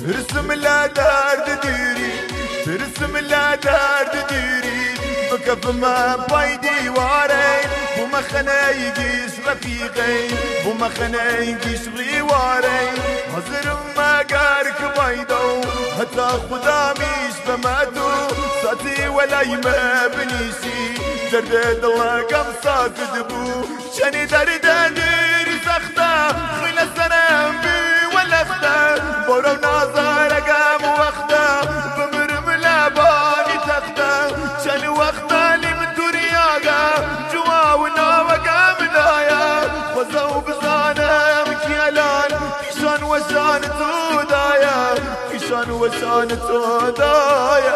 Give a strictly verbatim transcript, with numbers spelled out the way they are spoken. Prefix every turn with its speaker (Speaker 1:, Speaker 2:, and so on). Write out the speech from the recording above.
Speaker 1: ترسم لا درد دیری ترسم لا درد دیری بكف ما بايدي وارين بوما خنايقيس رفيقين بوما خنايقيس غيوارين هزر ما قارك بايدو حتى خداميش بماتو ساتي ولا يما بنيسي درد الله قم ساكت بو شاني درد ديري سختا خيل السلام بي ولا اختا بورو نازار قام واختا بمرم لاباني تختا شاني واختا لي من دنياقا جواونا وقام دايا وزو بزانا مكيالان كيشان وشان تودايا كيشان وشان تودايا